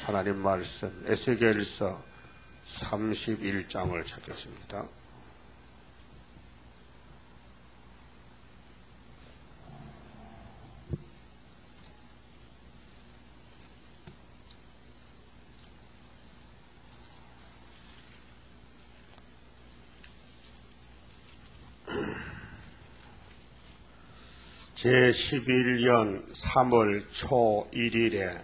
하나님 말씀 에스겔서 31장을 찾겠습니다. 제11년 3월 초 1일에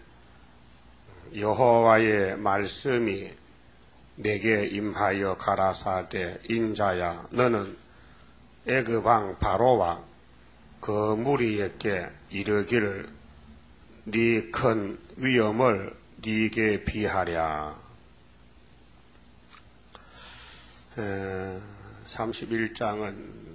여호와의 말씀이 내게 임하여 가라사대 인자야 너는 애굽 왕 바로와 그 무리에게 이르기를 네 큰 위엄을 네게 비하랴. 31장은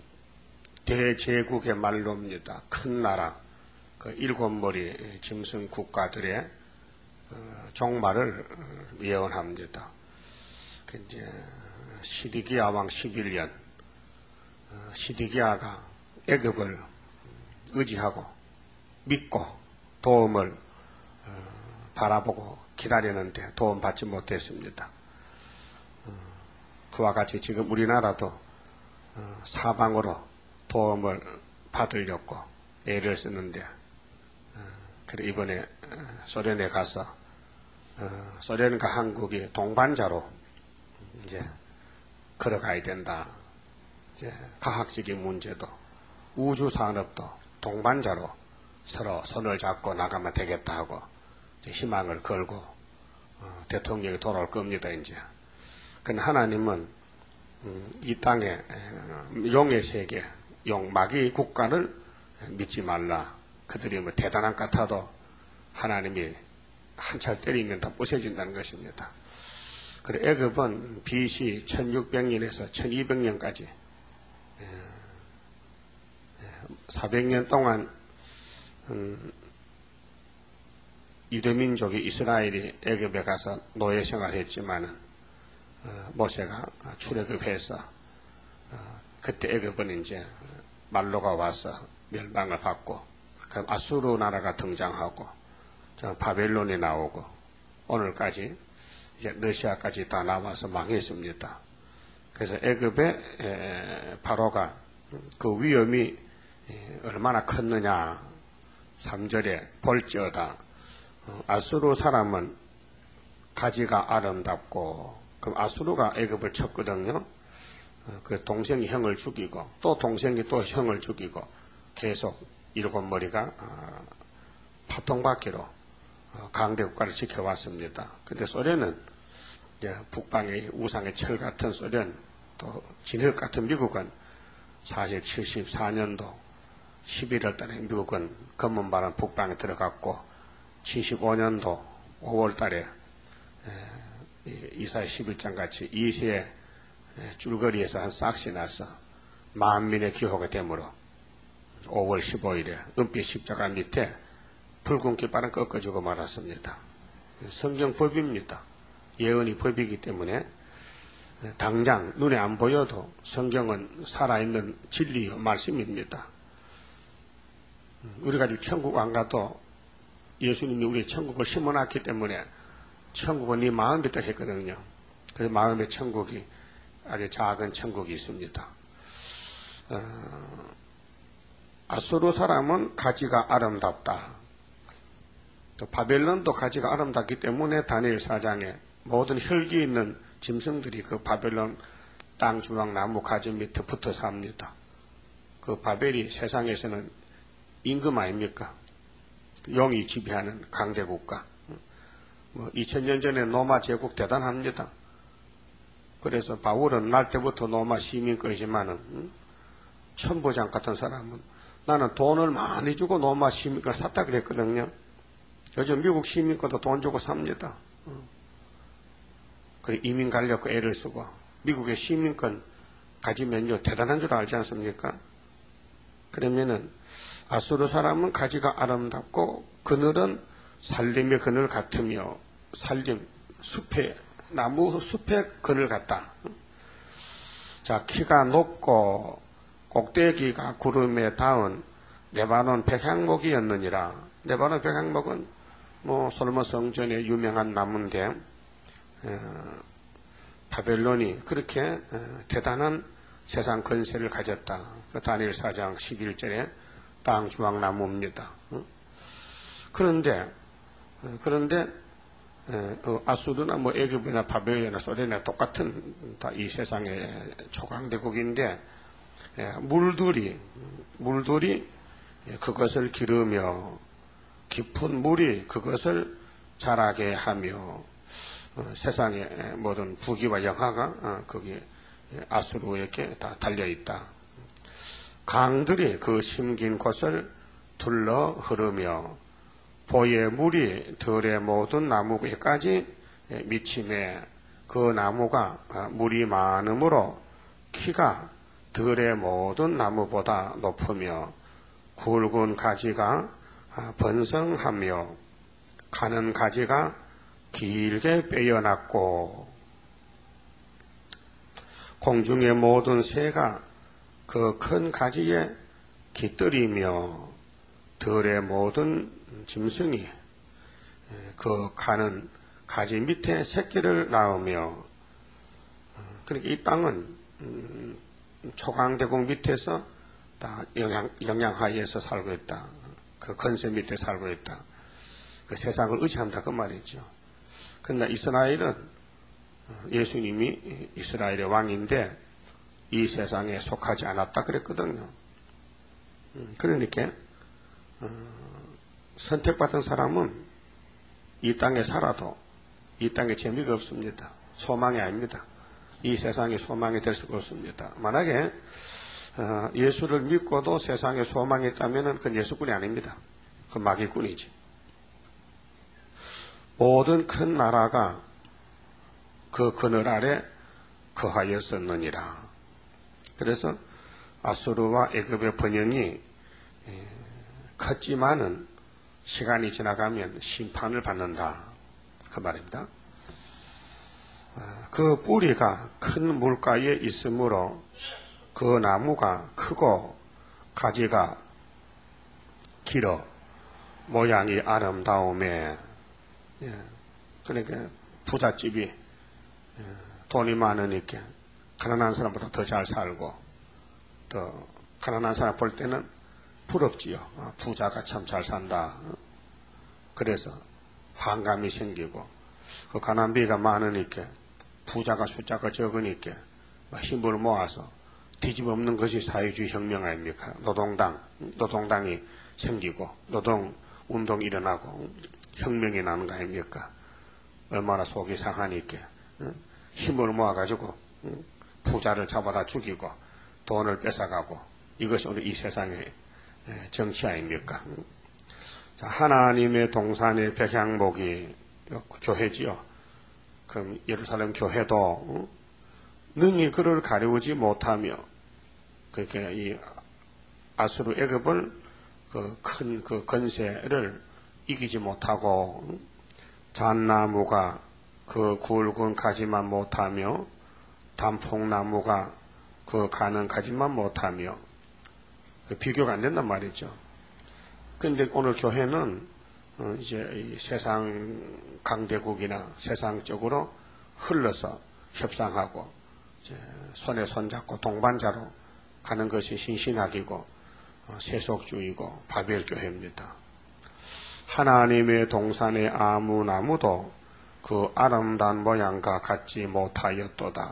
대제국의 말로입니다. 큰 나라, 그 일곱 머리 짐승 국가들의 종말을 예언합니다. 그 이제 시디기야 왕 11년, 시디기야가 애굽을 의지하고 믿고 도움을 바라보고 기다리는데 도움 받지 못했습니다. 그와 같이 지금 우리나라도 사방으로 도움을 받으려고 애를 쓰는데, 그래 이번에 소련에 가서 소련과 한국이 동반자로 이제 걸어가야 된다. 이제 과학적인 문제도 우주 산업도 동반자로 서로 손을 잡고 나가면 되겠다 하고 이제 희망을 걸고 대통령이 돌아올 겁니다. 이제. 근데 하나님은 이 땅에 용의 세계, 용 마귀 국가를 믿지 말라. 그들이 뭐 대단한 것 같아도 하나님이 한 찰 때리면 다 부셔진다는 것입니다. 그리고 애굽은 BC 1600년에서 1200년까지 400년 동안 유대민족이 이스라엘이 애굽에 가서 노예 생활했지만은 모세가 출애굽해서 그때 애굽은 이제 말로가 와서 멸망을 받고 그럼 아수르 나라가 등장하고 바벨론이 나오고 오늘까지 이제 러시아까지 다 나와서 망했습니다. 그래서 애굽의 바로가 그 위험이 얼마나 컸느냐. 3절에 볼지어다 아수르 사람은 가지가 아름답고, 그럼 아수르가 애굽을 쳤거든요. 그 동생이 형을 죽이고 또 동생이 또 형을 죽이고 계속 일곱 머리가 파통받기로 강대 국가를 지켜왔습니다. 근데 소련은 이제 북방의 우상의 철 같은 소련, 또 진흙 같은 미국은 사실 74년도 11월 달에 미국은 검문바람 북방에 들어갔고 75년도 5월 달에 이사야 11장 같이 이시의 줄거리에서 한 싹시 나서 만민의 기호가 되므로 5월 15일에 은빛 십자가 밑에 붉은 깃발은 꺾어주고 말았습니다. 성경 법입니다. 예언이 법이기 때문에 당장 눈에 안 보여도 성경은 살아있는 진리 말씀입니다. 우리가 지금 천국 안 가도 예수님이 우리 천국을 심어놨기 때문에 천국은 네 마음에 있다 했거든요. 그래서 마음의 천국이 아주 작은 천국이 있습니다. 아수르 사람은 가지가 아름답다. 또 바벨론도 가지가 아름답기 때문에 다니엘 4장에 모든 혈기 있는 짐승들이 그 바벨론 땅 주황 나무 가지 밑에 붙어 삽니다. 그 바벨이 세상에서는 임금 아닙니까? 용이 지배하는 강대국가. 2000년 전에 로마 제국 대단합니다. 그래서 바울은 날 때부터 로마 시민권이지만은 천부장 같은 사람은 나는 돈을 많이 주고 로마 시민권을 샀다 그랬거든요. 요즘 미국 시민권도 돈 주고 삽니다. 그래 이민 가려고 애를 쓰고 미국의 시민권 가지면요 대단한 줄 알지 않습니까? 그러면은 아수르 사람은 가지가 아름답고 그늘은 살림의 그늘 같으며, 살림 숲의 나무 숲의 그늘 같다. 자, 키가 높고 꼭대기가 구름에 닿은 레바논 백향목이었느니라. 레바논 백향목은 솔로몬 성전의 유명한 나무인데 바벨론이 그렇게 대단한 세상 권세를 가졌다. 다니엘 4장 11절에 땅 주황나무입니다. 그런데 아수르나 애굽이나 바벨론이나 소련이나 똑같은 다 이 세상의 초강대국인데 물들이 그것을 기르며 깊은 물이 그것을 자라게 하며 세상의 모든 부귀와 영화가 거기 아수르에게 다 달려있다. 강들이 그 심긴 곳을 둘러 흐르며 보의 물이 들의 모든 나무에까지 미치매 그 나무가 물이 많으므로 키가 들의 모든 나무보다 높으며 굵은 가지가 번성하며 가는 가지가 길게 빼어났고 공중의 모든 새가 그 큰 가지에 깃들이며 들의 모든 짐승이 그 가는 가지 밑에 새끼를 낳으며 그러니까 이 땅은 초강대국 밑에서 다 영향하에서 살고 있다. 그 건세 밑에 살고 있다. 그 세상을 의지한다 그 말이죠. 그러나 이스라엘은 예수님이 이스라엘의 왕인데 이 세상에 속하지 않았다 그랬거든요. 그러니까 선택받은 사람은 이 땅에 살아도 이 땅에 재미가 없습니다. 소망이 아닙니다. 이 세상에 소망이 될 수가 없습니다. 만약에 예수를 믿고도 세상에 소망이 있다면 그건 예수꾼이 아닙니다. 그건 마귀꾼이지. 모든 큰 나라가 그 그늘 아래 거하였었느니라. 그래서 아수르와 애굽의 번영이 컸지만은 시간이 지나가면 심판을 받는다. 그 말입니다. 그 뿌리가 큰 물가에 있으므로 그 나무가 크고 가지가 길어 모양이 아름다움에 그러니까 부잣집이 돈이 많으니까 가난한 사람보다 더 잘 살고 더 가난한 사람 볼 때는 부럽지요. 부자가 참 잘 산다. 그래서 반감이 생기고 그 가난비가 많으니까 부자가 숫자가 적으니까 힘을 모아서 뒤집어엎는 것이 사회주의 혁명 아닙니까? 노동당이 생기고 노동운동이 일어나고 혁명이 나는 거 아닙니까? 얼마나 속이 상하니까 힘을 모아가지고 부자를 잡아다 죽이고 돈을 뺏어가고 이것이 오늘 이 세상의 정치 아닙니까? 자, 하나님의 동산의 백향목이 교회지요. 그럼 예루살렘 교회도 능히 그를 가려우지 못하며 그렇게 이 아수르 애굽을 그 큰 그 건세를 이기지 못하고 잣나무가 그 굵은 가지만 못하며 단풍나무가 그 가는 가지만 못하며 비교가 안 된단 말이죠. 그런데 오늘 교회는 이제 이 세상 강대국이나 세상적으로 흘러서 협상하고 이제 손에 손잡고 동반자로 가는 것이 신신학이고 세속주의고 바벨교회입니다. 하나님의 동산의 아무 나무도 그 아름다운 모양과 같지 못하였도다.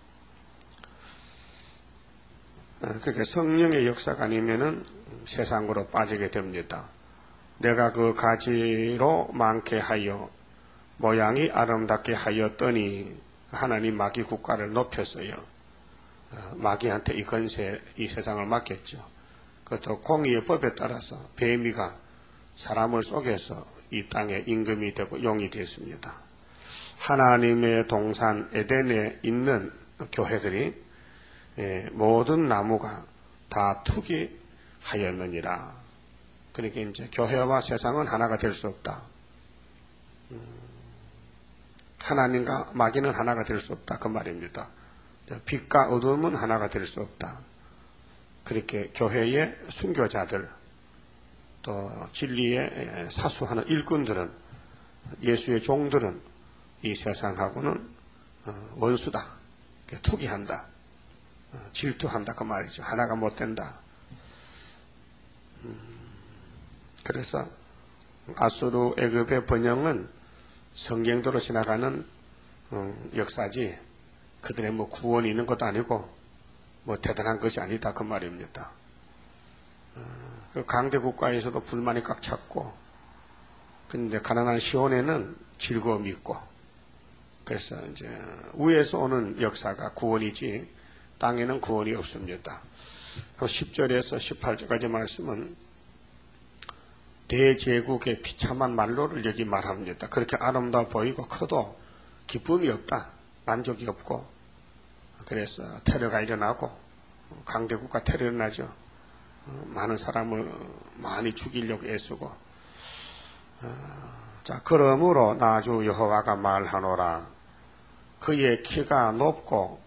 그렇게 성령의 역사가 아니면은 세상으로 빠지게 됩니다. 내가 그 가지로 많게 하여 모양이 아름답게 하였더니 하나님 마귀 국가를 높였어요. 마귀한테 이 건세, 이 세상을 맡겼죠. 그것도 공의의 법에 따라서 뱀이가 사람을 속여서 이 땅에 임금이 되고 용이 되었습니다. 하나님의 동산 에덴에 있는 교회들이 모든 나무가 다 투기하였느니라. 그러니까 이제 교회와 세상은 하나가 될 수 없다. 하나님과 마귀는 하나가 될 수 없다. 그 말입니다. 빛과 어둠은 하나가 될 수 없다. 그렇게 교회의 순교자들 또 진리에 사수하는 일꾼들은 예수의 종들은 이 세상하고는 원수다. 투기한다. 질투한다. 그 말이죠. 하나가 못 된다. 그래서 아수르 애굽의 번영은 성경대로 지나가는 역사지 그들의 뭐 구원이 있는 것도 아니고 뭐 대단한 것이 아니다. 그 말입니다. 그 강대 국가에서도 불만이 꽉 찼고 근데 가난한 시온에는 즐거움이 있고 그래서 이제 위에서 오는 역사가 구원이지 땅에는 구원이 없습니다. 10절에서 18절까지 말씀은 대제국의 비참한 말로를 여기 말합니다. 그렇게 아름다워 보이고 커도 기쁨이 없다. 만족이 없고 그래서 테러가 일어나고 강대국가 테러 일어나죠. 많은 사람을 많이 죽이려고 애쓰고 자 그러므로 나 주 여호와가 말하노라 그의 키가 높고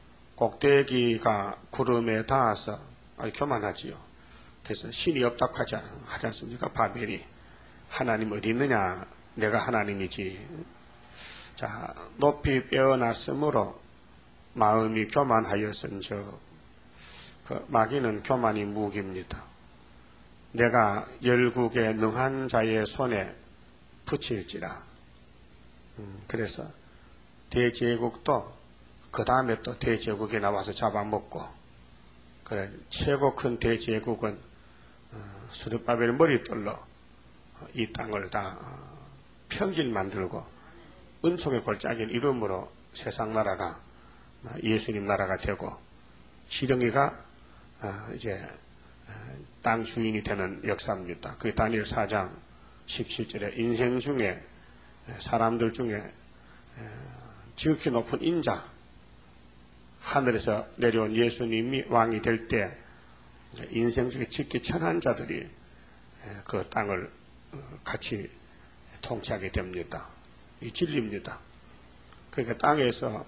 꼭대기가 구름에 닿아서 아주 교만하지요. 그래서 신이 없다고 하지 않습니까? 바벨이 하나님 어디 있느냐? 내가 하나님이지. 자 높이 빼어났으므로 마음이 교만하였은즉 그 마귀는 교만이 무기입니다. 내가 열국의 능한 자의 손에 붙일지라. 그래서 대제국도 그 다음에 또 대제국이 나와서 잡아먹고 그래 최고 큰 대제국은 스룹바벨 머리떨로 이 땅을 다 평길 만들고 은총의 골짜기를 이름으로 세상 나라가 예수님 나라가 되고 지렁이가 이제 땅 주인이 되는 역사입니다. 그 다니엘 4장 17절에 인생 중에 사람들 중에 지극히 높은 인자 하늘에서 내려온 예수님이 왕이 될 때 인생 중에 지극히 천한 자들이 그 땅을 같이 통치하게 됩니다. 이 진리입니다. 그러니까 땅에서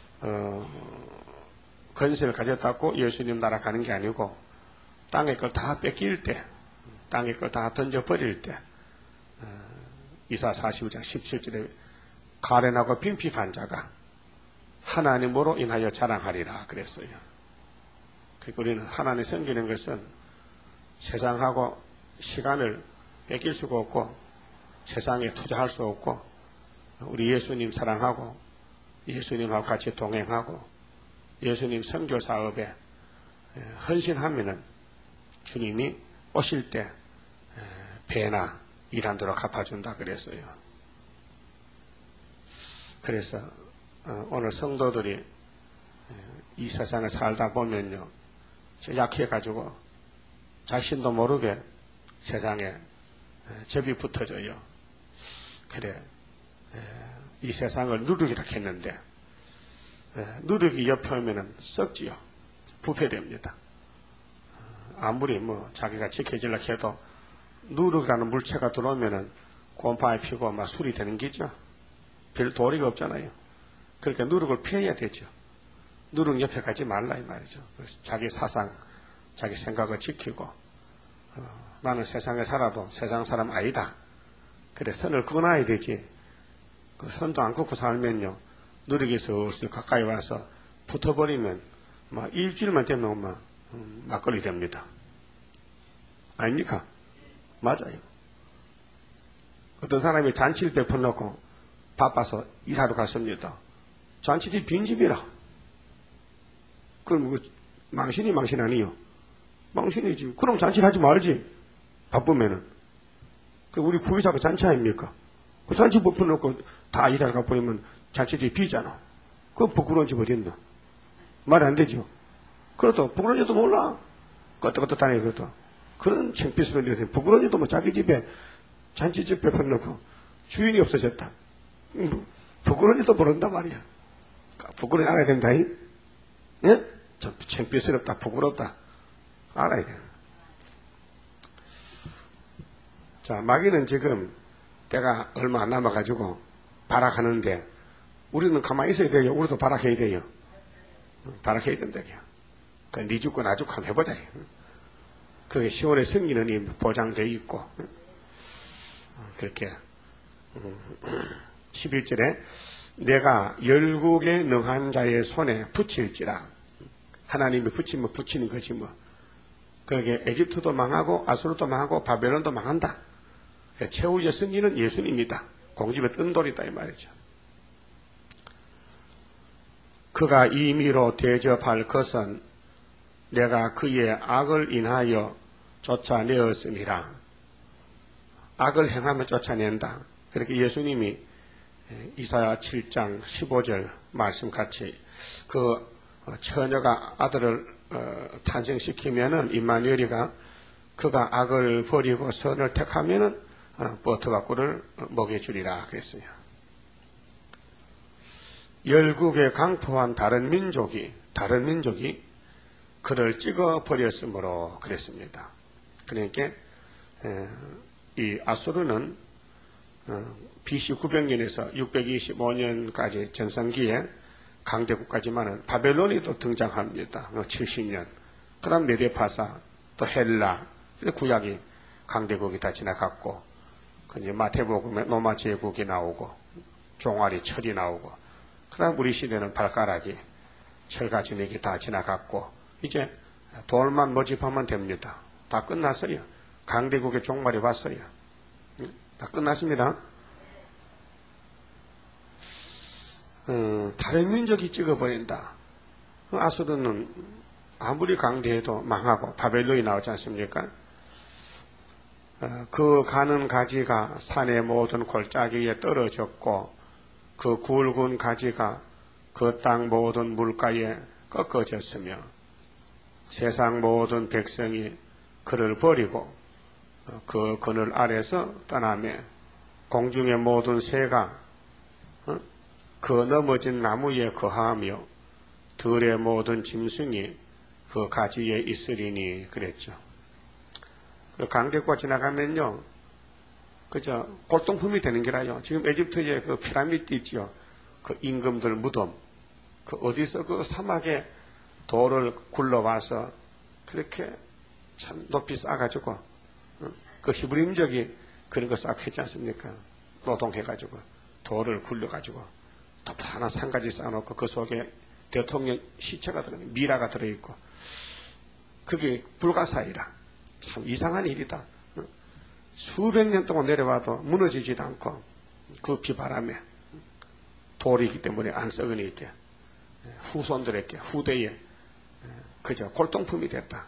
건세를 가졌다고 예수님 나라 가는 게 아니고 땅의 걸 다 뺏길 때 땅의 걸 다 던져버릴 때 이사 45장 17절에 가련하고 빈핍한 자가 하나님으로 인하여 자랑하리라 그랬어요. 그러니까 우리는 하나님 섬기는 것은 세상하고 시간을 뺏길 수가 없고 세상에 투자할 수 없고 우리 예수님 사랑하고 예수님하고 같이 동행하고 예수님 선교 사업에 헌신하면은 주님이 오실 때 배나 일한대로 갚아준다 그랬어요. 그래서 오늘 성도들이 이 세상에 살다 보면요 약해가지고 자신도 모르게 세상에 접이 붙어져요. 그래 이 세상을 누르기라 했는데 누르기 옆에 오면은 썩지요. 부패됩니다. 아무리 뭐 자기가 지켜지려고 해도 누르기라는 물체가 들어오면은 곰팡이 피고 막 술이 되는 기죠. 별 도리가 없잖아요. 그러니까 누룩을 피해야 되죠. 누룩 옆에 가지 말라 이 말이죠. 그래서 자기 사상, 자기 생각을 지키고 나는 세상에 살아도 세상 사람 아니다. 그래 선을 그어놔야 되지. 그 선도 안 긋고 살면요 누룩이 슬슬 가까이 와서 붙어버리면 막 일주일만 되면 막 막걸리 됩니다. 아닙니까? 맞아요. 어떤 사람이 잔치를 베풀놓고 바빠서 일하러 갔습니다. 잔치집 빈집이라. 그럼 망신이 망신 아니요? 망신이지. 그럼 잔치를 하지 말지. 바쁘면은. 그 우리 구의사가 잔치 아닙니까? 그 잔치 베풀놓고 다 일하러 가버리면 잔치집이 비잖아. 그건 부끄러운 집 어디 있나? 말이 안 되죠. 그래도 부끄러운지도 몰라. 껐다 다니고 그래도. 그런 창피스러운 일이 부끄러운지도 뭐 자기 집에 잔치집 베풀놓고 주인이 없어졌다. 부끄러운지도 모른단 말이야. 부끄러워 알아야 된다. 예? 좀 창피스럽다. 부끄럽다. 알아야 돼. 자, 마귀는 지금 때가 얼마 안 남아가지고 발악하는데 우리는 가만히 있어야 돼요. 우리도 발악해야 돼요. 발악해야 된다. 네 죽고 나 죽고 한번 해보자. 그게 10월에 승리는 보장되어 있고 그렇게 11절에 내가 열국에 능한 자의 손에 붙일지라. 하나님이 붙이면 붙이는 거지 뭐. 그러게 에집트도 망하고 아수르도 망하고 바벨론도 망한다. 그러니까 최후의 승리는 예수님이다. 공집에 뜬 돌이다 이 말이죠. 그가 임의로 대접할 것은 내가 그의 악을 인하여 쫓아내었음이라. 악을 행하면 쫓아낸다. 그렇게 예수님이 이사야 7장 15절 말씀같이 그 처녀가 아들을 탄생시키면은 임마누엘이가 그가 악을 버리고 선을 택하면은 버터가꾸를 먹여주리라 그랬어요. 열국에 강포한 다른 민족이 그를 찍어 버렸으므로 그랬습니다. 그러니까 이 아수르는 BC 900년에서 625년까지 전성기에 강대국까지만은 바벨론이 또 등장합니다. 70년. 그 다음 메데파사, 또 헬라, 구약이 강대국이 다 지나갔고, 이제 마태복음에 로마 제국이 나오고, 종아리 철이 나오고, 그 다음 우리 시대는 발가락이, 철과 진액이 다 지나갔고, 이제 돌만 모집하면 됩니다. 다 끝났어요. 강대국의 종말이 왔어요. 다 끝났습니다. 다른 민족이 찍어버린다. 아수르는 아무리 강대해도 망하고 바벨론이 나오지 않습니까? 그 가는 가지가 산의 모든 골짜기에 떨어졌고 그 굵은 가지가 그 땅 모든 물가에 꺾어졌으며 세상 모든 백성이 그를 버리고 그 그늘 아래서 떠나며 공중의 모든 새가 그 넘어진 나무에 거하며 들의 모든 짐승이 그 가지에 있으리니 그랬죠. 강대국과 지나가면요, 그저 골동품이 되는 게라요. 지금 에집트에 그 피라미드 있죠. 그 임금들 무덤. 그 어디서 그 사막에 돌을 굴러와서 그렇게 참 높이 쌓아가지고, 그 히브리민족이 그런 거 쌓았지 않습니까? 노동해가지고, 돌을 굴려가지고, 하나 산까지 쌓아놓고 그 속에 대통령 시체가 들어있고, 미라가 들어있고, 그게 불가사의라. 참 이상한 일이다. 수백 년 동안 내려와도 무너지지도 않고 그 비바람에 돌이기 때문에 안 썩으니 있게 후손들에게 후대에 그저 골동품이 됐다.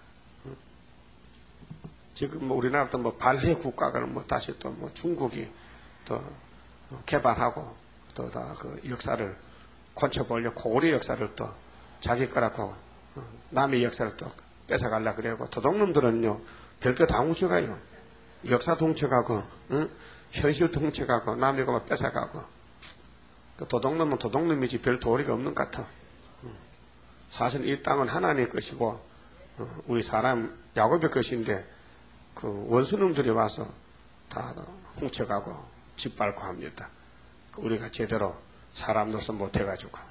지금 뭐 우리나라도 뭐 발해 국가가 뭐 다시 또 뭐 중국이 또 개발하고 또 다 그 역사를 건쳐보려 고구려 역사를 또 자기 거라고 남의 역사를 또 뺏어가려고 그래고 도둑놈들은요 별거 다 훔쳐가요. 역사 훔쳐가고 현실 훔쳐가고 남의 거만 뺏어가고 그 도둑놈은 도둑놈이지 별 도리가 없는 것 같아. 사실 이 땅은 하나님의 것이고 우리 사람 야곱의 것인데 그 원수놈들이 와서 다 훔쳐가고 짓밟고 합니다. 우리가 제대로 사람 노릇 못해가지고.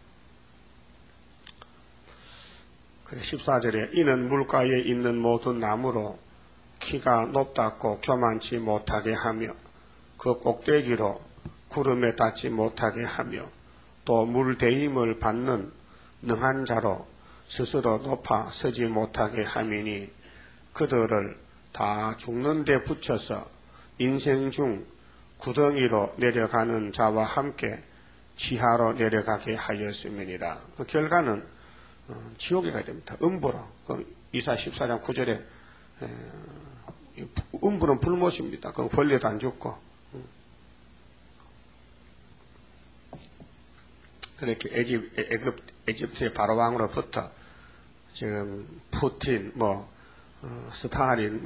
그래 14절에 이는 물가에 있는 모든 나무로 키가 높다고 교만치 못하게 하며 그 꼭대기로 구름에 닿지 못하게 하며 또 물대임을 받는 능한 자로 스스로 높아 서지 못하게 함이니 그들을 다 죽는 데 붙여서 인생 중 구덩이로 내려가는 자와 함께 지하로 내려가게 하였음이니라. 그 결과는 지옥에 가야 됩니다. 음부로. 이사 14장 9절에 음부는 불못입니다. 그럼 벌레도 안 죽고. 그렇게 에집트의 바로왕으로부터 지금 푸틴, 스탈린,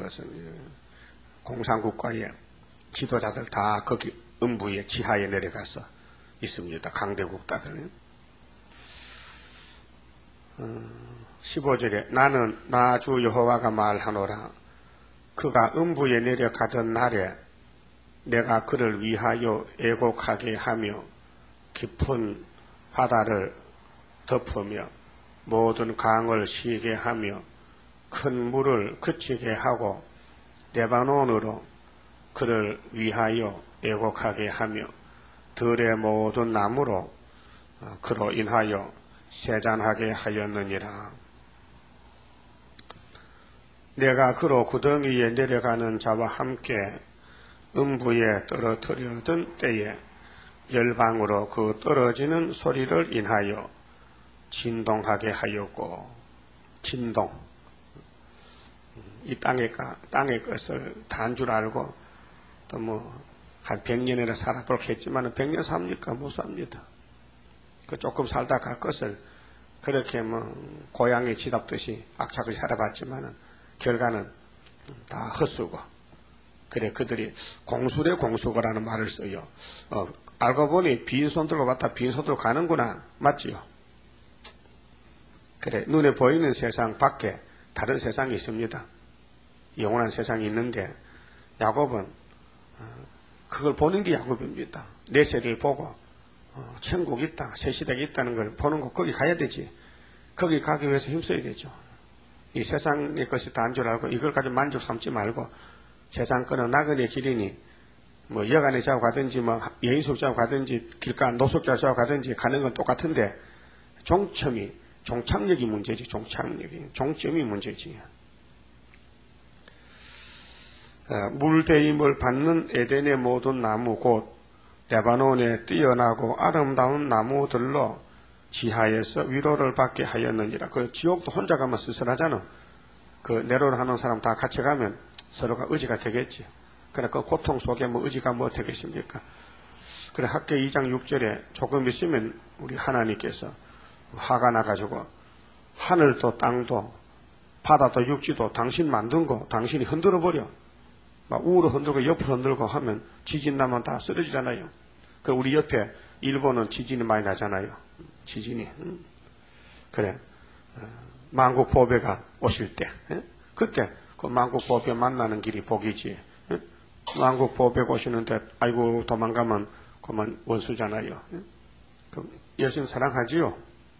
공산국가의 지도자들 다 거기 음부의 지하에 내려가서 있습니다. 강대국가들. 15절에 나는 나 주 여호와가 말하노라. 그가 음부에 내려가던 날에 내가 그를 위하여 애곡하게 하며 깊은 바다를 덮으며 모든 강을 쉬게 하며 큰 물을 그치게 하고 레바논으로 그를 위하여 애곡하게 하며 들의 모든 나무로 그로 인하여 세잔하게 하였느니라. 내가 그로 구덩이에 내려가는 자와 함께 음부에 떨어뜨려던 때에 열방으로 그 떨어지는 소리를 인하여 진동하게 하였고, 진동. 이 땅의 것을 단 줄 알고 또 한 100년이나 살아보려고 했지만 100년 삽니까? 못 삽니다. 그 조금 살다가 것을 그렇게 고양이 쥐답듯이 악착같이 살아봤지만 결과는 다 헛수고. 그래, 그들이 공수래 공수거라는 말을 써요. 알고 보니 빈손 들고 왔다 빈손 들고 가는구나. 맞지요? 그래, 눈에 보이는 세상 밖에 다른 세상이 있습니다. 영원한 세상이 있는데 야곱은 그걸 보는 게 야곱입니다. 내 세대를 보고 천국 있다, 새 시대가 있다는 걸 보는 거 거기 가야 되지. 거기 가기 위해서 힘써야 되죠. 이 세상의 것이 다인 줄 알고 이걸 가지고 만족 삼지 말고 세상 거는 나그네 길이니 여간에 자고 가든지 여인숙 자고 가든지 길가 노숙자 자고 가든지 가는 건 똑같은데 종착역이 문제지. 종점이 문제지. 물대임을 받는 에덴의 모든 나무 곧 레바논에 뛰어나고 아름다운 나무들로 지하에서 위로를 받게 하였느니라. 그 지옥도 혼자 가면 쓸쓸하잖아. 그 내로를 하는 사람 다 같이 가면 서로가 의지가 되겠지. 그래, 그 고통 속에 의지가 되겠습니까? 그래, 학계 2장 6절에 조금 있으면 우리 하나님께서 화가 나가지고 하늘도 땅도 바다도 육지도 당신 만든 거 당신이 흔들어 버려. 막 우로 흔들고 옆으로 흔들고 하면 지진 나면 다 쓰러지잖아요. 그 우리 옆에 일본은 지진이 많이 나잖아요. 지진이. 그래. 만국보배가 오실 때 그때 그 만국보배 만나는 길이 복이지. 만국보배 오시는데 아이고 도망가면 그만 원수잖아요. 그럼 예수님 사랑하지요?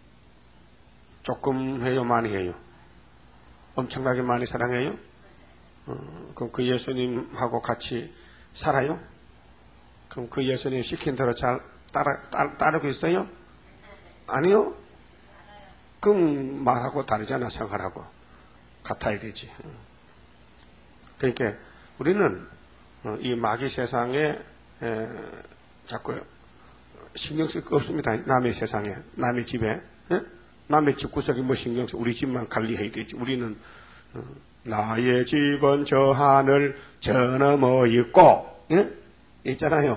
조금 해요? 많이 해요? 엄청나게 많이 사랑해요? 그럼 그 예수님하고 같이 살아요? 그럼 그 예수님 시킨 대로 잘 따르고 있어요? 아니요? 그럼 말하고 다르잖아. 생활하고 같아야 되지. 그러니까 우리는 이 마귀 세상에 자꾸 신경 쓸 거 없습니다. 남의 세상에, 남의 집에, 남의 집구석에 신경 쓰 우리 집만 관리해야 되지. 우리는 나의 집은 저 하늘 저 너머 있고 있잖아요.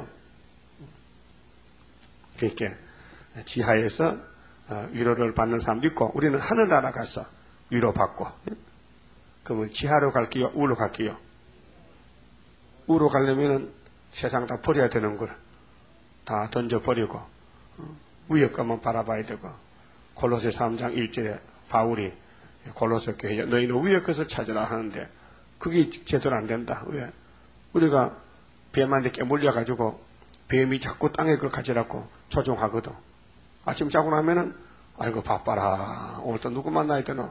그러니까 지하에서 위로를 받는 사람도 있고 우리는 하늘나라 가서 위로받고. 그러면 지하로 갈게요? 우로 갈게요? 우로 가려면 세상 다 버려야 되는 걸 다 던져버리고 위에 것만 바라봐야 되고. 골로새 3장 1절에 바울이 골로새 교회에 너희는 위에 것을 찾으라 하는데 그게 제대로 안 된다. 왜? 우리가 뱀한테 깨물려가지고 뱀이 자꾸 땅에 걸 가지라고 조종하거든. 아침 자고 나면은 아이고 바빠라. 오늘 또 누구 만나야 되노?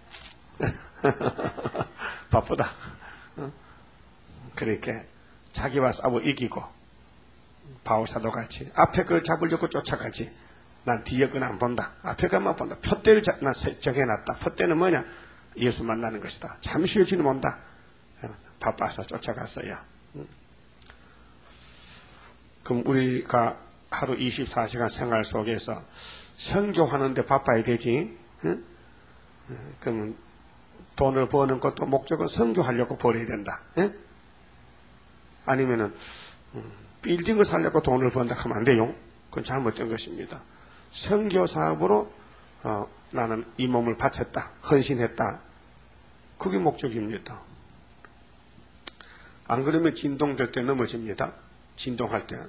바쁘다. 그러니까 자기와 싸워 이기고 바울사도 같이 앞에 걸 잡으려고 쫓아가지. 난 뒤에 건 안 본다. 앞에 것만 본다. 푯대를 난 정해놨다. 푯대는 뭐냐? 예수 만나는 것이다. 잠시 후에 주님 온다. 바빠서 쫓아갔어요. 그럼 우리가 하루 24시간 생활 속에서 선교하는데 바빠야 되지. 그러면 돈을 버는 것도 목적은 선교하려고 벌어야 된다. 아니면은 빌딩을 살려고 돈을 번다 하면 안 돼요. 그건 잘못된 것입니다. 선교 사업으로 나는 이 몸을 바쳤다, 헌신했다. 그게 목적입니다. 안 그러면 진동될 때 넘어집니다. 진동할 때.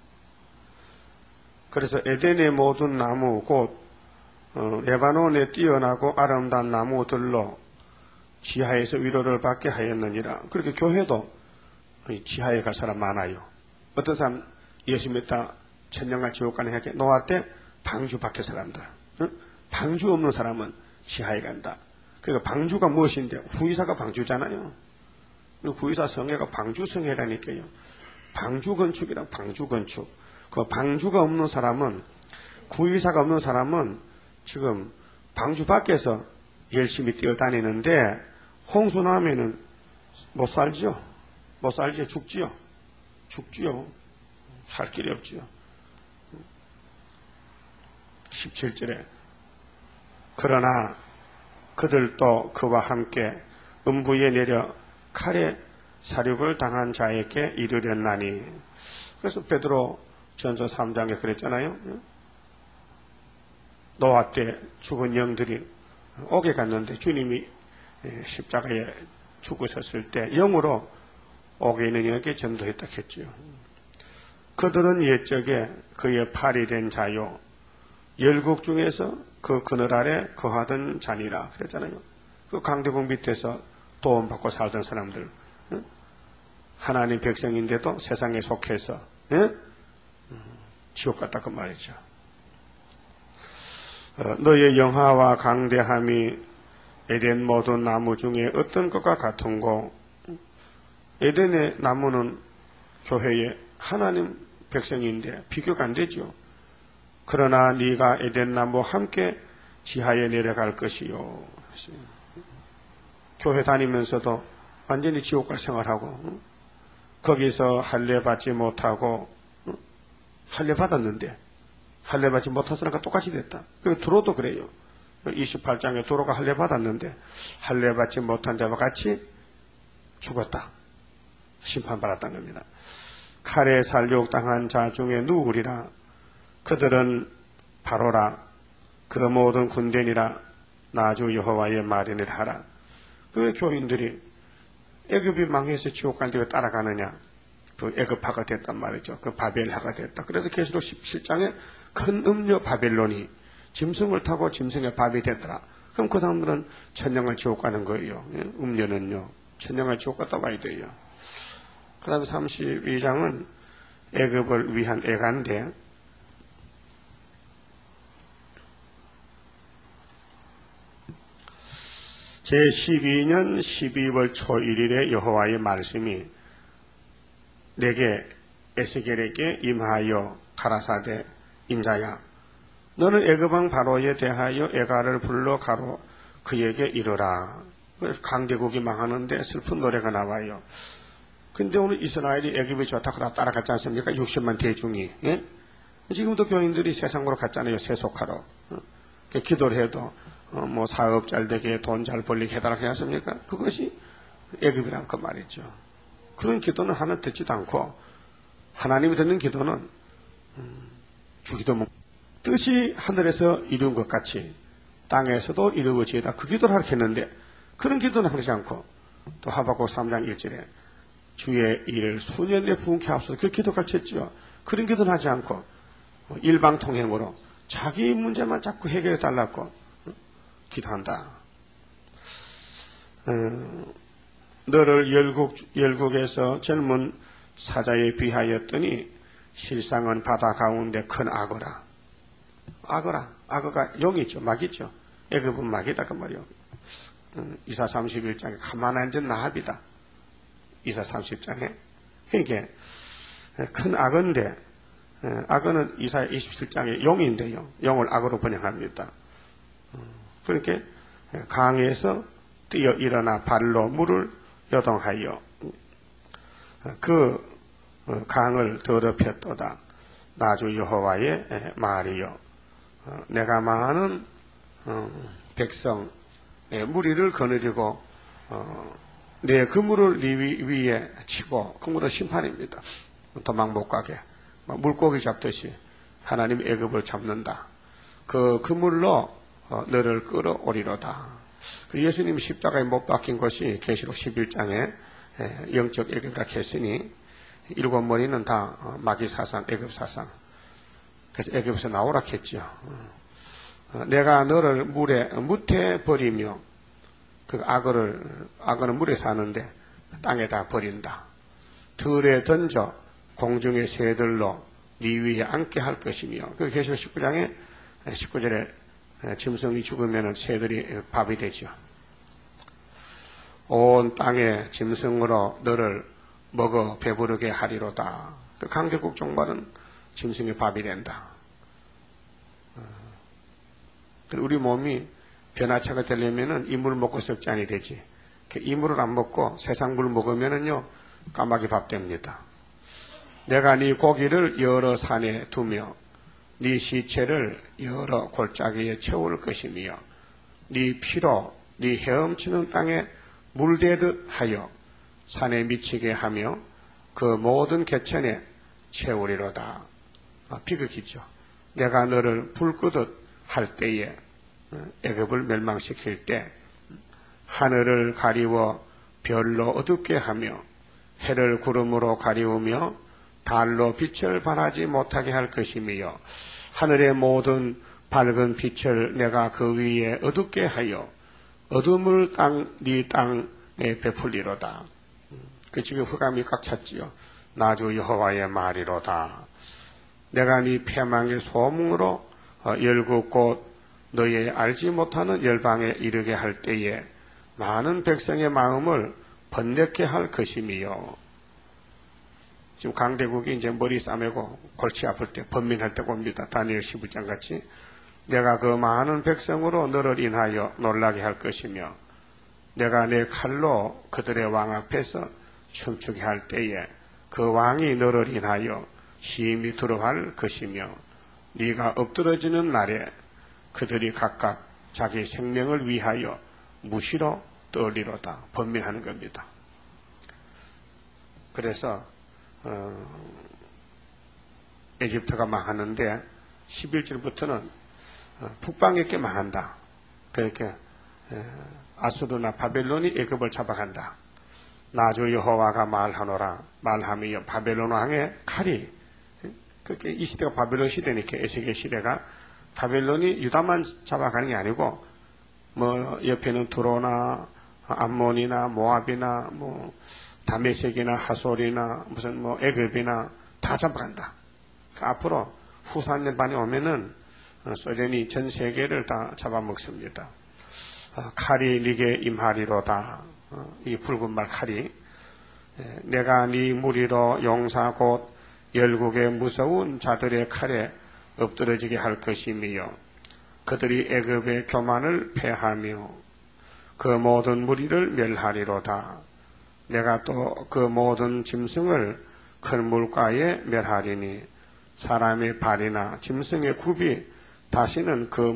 그래서 에덴의 모든 나무 곧 레바논에 뛰어나고 아름다운 나무들로 지하에서 위로를 받게 하였느니라. 그렇게 교회도 지하에 갈 사람 많아요. 어떤 사람 예수 믿다 천년간 지옥 가는 해게 노아 때 방주 밖에 사람들. 방주 없는 사람은 지하에 간다. 그러니까 방주가 무엇인데 후이사가 방주잖아요. 후이사 성회가 방주 성회라니까요. 방주 건축이라 방주 건축. 그 방주가 없는 사람은 구의사가 없는 사람은 지금 방주 밖에서 열심히 뛰어다니는데 홍수 나면은 못 살지요. 못 살지요. 죽지요. 죽지요. 살 길이 없지요. 17절에 그러나 그들도 그와 함께 음부에 내려 칼에 사륙을 당한 자에게 이르렸나니. 그래서 베드로 전서 3장에 그랬잖아요. 노아 때 죽은 영들이 옥에 갔는데 주님이 십자가에 죽으셨을 때 영으로 옥에 있는 영에게 전도했다 했지요. 그들은 옛적에 그의 팔이 된 자요 열국 중에서 그 그늘 아래 거하던 자니라 그랬잖아요. 그 강대국 밑에서 도움받고 살던 사람들, 하나님 백성인데도 세상에 속해서 지옥 갔다 그 말이죠. 너의 영화와 강대함이 에덴 모든 나무 중에 어떤 것과 같은고. 에덴의 나무는 교회의 하나님 백성인데 비교가 안 되죠. 그러나 네가 에덴 나무와 함께 지하에 내려갈 것이요. 교회 다니면서도 완전히 지옥과 생활하고 거기서 할례 받지 못하고 할례 받았는데 할례 받지 못한 사람과 똑같이 됐다. 도로도 그래요. 28장에 도로가 할례 받았는데 할례 받지 못한 자와 같이 죽었다. 심판받았다는 겁니다. 칼에 살육당한 자 중에 누구리라. 그들은 바로라. 그 모든 군대니라. 나주 여호와의 말이니라 하라. 그 교인들이 애굽이 망해서 지옥 간 뒤에 따라가느냐. 그 애굽파가 됐단 말이죠. 그 바벨하가 됐다. 그래서 계시록 17장에 큰 음녀 바벨론이 짐승을 타고 짐승의 밥이 됐더라. 그럼 그 사람들은 천년간 지옥 가는 거예요. 음녀는요. 천년간 지옥 갔다 와야 돼요. 그 다음에 32장은 애굽을 위한 애가인데 제12년 12월 초 1일에 여호와의 말씀이 내게 에스겔에게 임하여 가라사대 인자야 너는 애굽왕 바로에 대하여 애가를 불러 가로 그에게 이르라. 강대국이 망하는데 슬픈 노래가 나와요. 근데 오늘 이스라엘이 애굽이 좋다고 다 따라갔지 않습니까? 60만 대중이. 예? 지금도 교인들이 세상으로 갔잖아요. 세속하러. 기도를 해도 뭐 사업 잘 되게 돈 잘 벌리게 해달라고 하지 않습니까? 그것이 애굽이란 그 말이죠. 그런 기도는 하나 듣지도 않고 하나님이 듣는 기도는 주기도 못 뜻이 하늘에서 이룬 것 같이 땅에서도 이루어지다. 그 기도를 하라 했는데 그런 기도는 하지 않고 또 하박국 3장 1절에 주의 일을 수년 내에 부흥케 하옵소서 그 기도까지 했죠. 그런 기도는 하지 않고 일방통행으로 자기 문제만 자꾸 해결해 달라고 기도한다. 너를 열국에서 젊은 사자에 비하였더니 실상은 바다 가운데 큰 악어라. 악어가 용이죠. 막이죠. 애굽은 막이다 그 말이요. 이사 31장에 가만 앉은 나합이다. 이사 30장에 이게 큰 악어인데 악어는 이사 27장에 용인데요. 용을 악어로 번역합니다. 그렇게 강에서 뛰어 일어나 발로 물을 요동하여 그 강을 더럽혔도다. 나주 여호와의 말이요. 내가 망하는 백성 무리를 거느리고 내 그물을 네 위에 치고 그물은 심판입니다. 도망 못 가게 물고기 잡듯이 하나님 애굽을 잡는다. 그 그물로 너를 끌어오리로다. 예수님 십자가에 못 박힌 것이 계시록 11장에 영적 애굽이라 했으니 일곱 머리는 다 마귀 사상, 애굽 사상. 그래서 애굽에서 나오라 했죠. 내가 너를 무태 버리며 그 악어는 물에 사는데 땅에다 버린다. 들에 던져 공중의 새들로 네 위에 앉게 할 것이며 그 계시록 19장에 19절에 짐승이 죽으면 새들이 밥이 되죠. 온 땅에 짐승으로 너를 먹어 배부르게 하리로다. 강대국 종말은 짐승의 밥이 된다. 우리 몸이 변화차가 되려면은 이 물 먹고 썩지 않이 되지. 이 물을 안 먹고 세상 물 먹으면은요, 까마귀 밥 됩니다. 내가 네 고기를 여러 산에 두며 네 시체를 여러 골짜기에 채울 것이며 네 피로 네 헤엄치는 땅에 물대듯 하여 산에 미치게 하며 그 모든 개천에 채우리로다. 비극이죠. 내가 너를 불 끄듯 할 때에 애굽을 멸망시킬 때 하늘을 가리워 별로 어둡게 하며 해를 구름으로 가리우며 달로 빛을 발하지 못하게 할 것이며 하늘의 모든 밝은 빛을 내가 그 위에 어둡게 하여 어둠을 네 땅에 베풀리로다. 그 집에 흑암이 꽉 찼지요. 나주 여호와의 말이로다. 내가 네 패망의 소문으로 열국 곧 너의 알지 못하는 열방에 이르게 할 때에 많은 백성의 마음을 번뇌케 할 것이며 지금 강대국이 이제 머리 싸매고 골치 아플 때 번민할 때가 옵니다. 다니엘 12장 같이 내가 그 많은 백성으로 너를 인하여 놀라게 할 것이며 내가 내 칼로 그들의 왕 앞에서 춤추게 할 때에 그 왕이 너를 인하여 심히 두려워할 것이며 네가 엎드러지는 날에 그들이 각각 자기 생명을 위하여 무시로 떨리로다. 번민하는 겁니다. 그래서 에집트가 망하는데 11절부터는 북방에게 망한다. 그렇게 아수르나 바벨론이 애굽을 잡아간다. 나주 여호와가 말하노라. 말하며 바벨론 왕의 칼이 그렇게 이 시대가 바벨론 시대니까 에스겔 시대가 바벨론이 유다만 잡아가는 게 아니고 뭐 옆에는 두로나 암몬이나 모압이나 뭐 다메섹이나 하솔이나 무슨 뭐 애굽이나 다 잡아간다. 앞으로 후사년반이 오면은 소련이 전 세계를 다 잡아먹습니다. 칼이 네게 임하리로다. 이 붉은 말 칼이 내가 네 무리로 용사 곧 열국의 무서운 자들의 칼에 엎드러지게 할 것이며 그들이 애굽의 교만을 패하며 그 모든 무리를 멸하리로다. 내가 또 그 모든 짐승을 큰 물가에 멸하리니 사람의 발이나 짐승의 굽이 다시는 그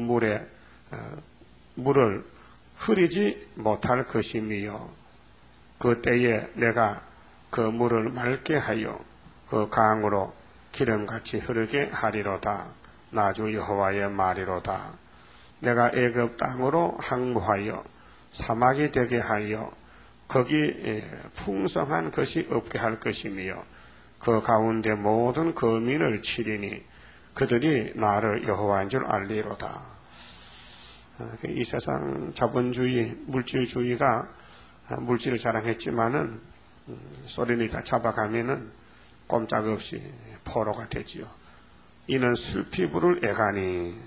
물을 흐리지 못할 것이며 그 때에 내가 그 물을 맑게 하여 그 강으로 기름같이 흐르게 하리로다. 나주 여호와의 말이로다. 내가 애굽 땅으로 항구하여 사막이 되게 하여 거기 풍성한 것이 없게 할 것이며 그 가운데 모든 거민을 치리니 그들이 나를 여호와인 줄 알리로다. 이 세상 자본주의, 물질주의가 물질을 자랑했지만은 소련이 다 잡아가면은 꼼짝없이 포로가 되지요. 이는 슬피 부를 애가니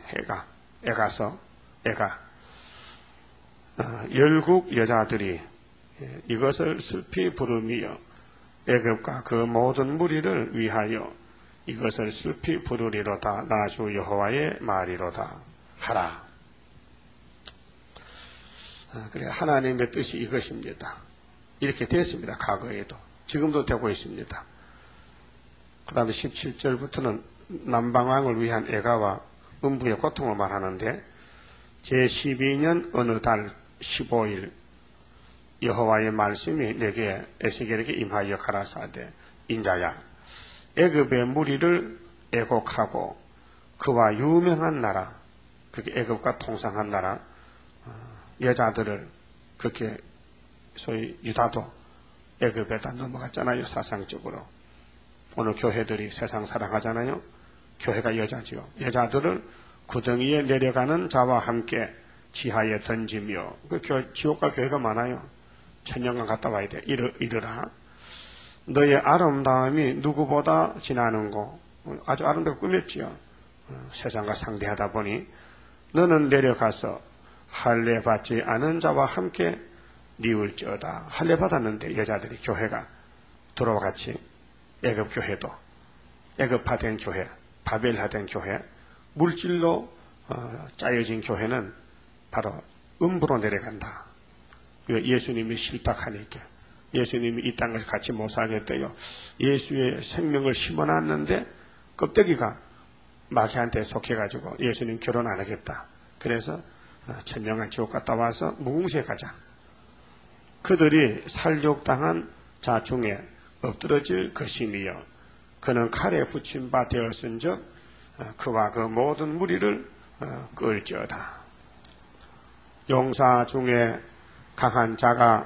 애가 열국 여자들이 이것을 슬피 부르며 애굽과 그 모든 무리를 위하여 이것을 슬피 부르리로다. 나주 여호와의 말이로다 하라. 그래 하나님의 뜻이 이것입니다. 이렇게 됐습니다. 과거에도 지금도 되고 있습니다. 그 다음에 17절부터는 남방왕을 위한 애가와 음부의 고통을 말하는데 제12년 어느 달 15일 여호와의 말씀이 내게 에스겔에게 임하여 가라사대 인자야 애굽의 무리를 애곡하고 그와 유명한 나라 그게 애굽과 통상한 나라 여자들을 그렇게 소위 유다도 애굽에다 넘어갔잖아요. 사상적으로 오늘 교회들이 세상 사랑하잖아요. 교회가 여자지요. 여자들을 구덩이에 내려가는 자와 함께 지하에 던지며 그 지옥과 교회가 많아요. 천년간 갔다 와야 돼. 이르라. 너의 아름다움이 누구보다 지나는고 아주 아름답고 꾸몄지요. 세상과 상대하다 보니 너는 내려가서 할례 받지 않은 자와 함께 니울지어다. 할례 받았는데 여자들이 교회가 들어와 같이 애굽교회도 애굽화된 교회, 바벨화된 교회, 물질로 짜여진 교회는 바로 음부로 내려간다. 예수님이 실박하니까 예수님이 이 땅에서 같이 못 살겠대요. 예수의 생명을 심어놨는데 껍데기가 마귀한테 속해가지고 예수님 결혼 안 하겠다. 그래서 천명한 지옥 갔다 와서 무궁시에 가자. 그들이 살육당한 자 중에 엎드러질 것이니요 그는 칼에 붙임 바 되었은즉 그와 그 모든 무리를 끌지어다. 용사 중에 강한 자가